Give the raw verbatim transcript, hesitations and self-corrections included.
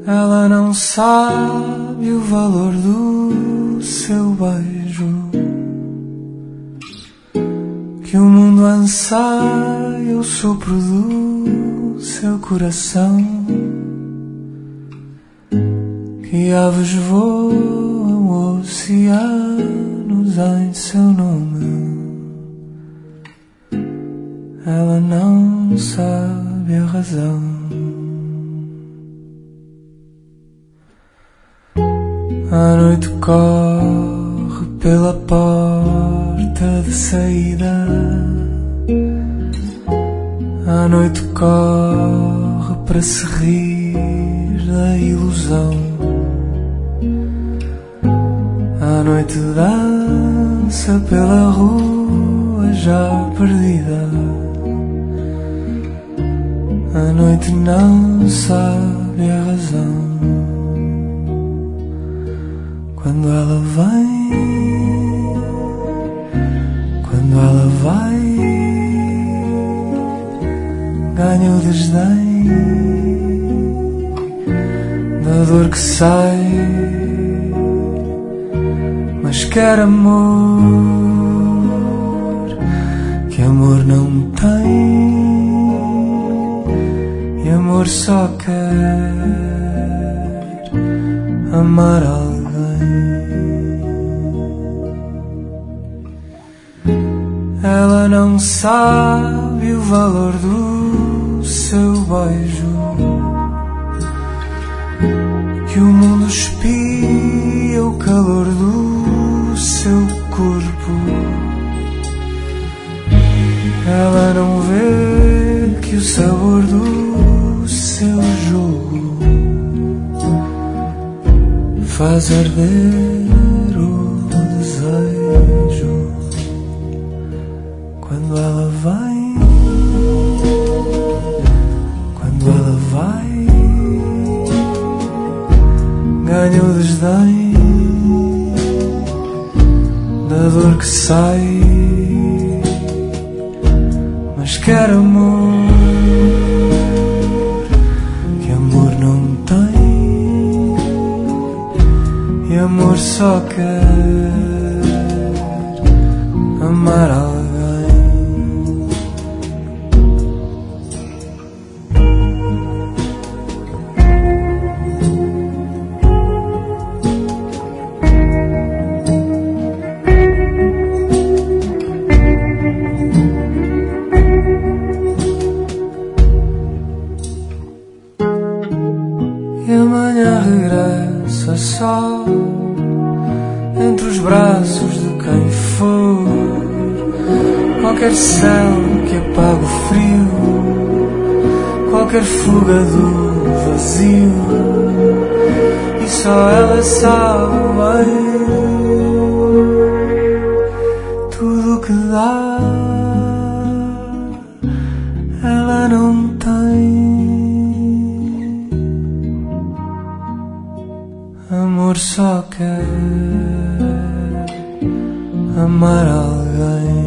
Ela não sabe o valor do seu beijo, que o mundo anseia o sopro do seu coração, que aves voam oceanos em seu nome. Ela não sabe a razão. A noite corre pela porta de saída, a noite corre para se rir da ilusão, a noite dança pela rua já perdida, a noite não sabe a razão. Quando ela vem, quando ela vai, ganha o desdém da dor que sai, mas quer amor, que amor não tem, e amor só quer amar alguém. Ela não sabe o valor do seu beijo, que o mundo espia o calor do seu corpo. Ela não vê que o sabor do seu jogo faz arder o desejo. Quando ela vai, quando ela vai, ganha o desdém da dor que sai, mas quer amor, que amor não tem, e amor só quer amar alguém. E amanhã regressa só entre os braços de quem for, qualquer céu que apague o frio, qualquer fuga do vazio, e só ela sabe bem tudo o que dá, ela não tem. Amor só quer amar alguém.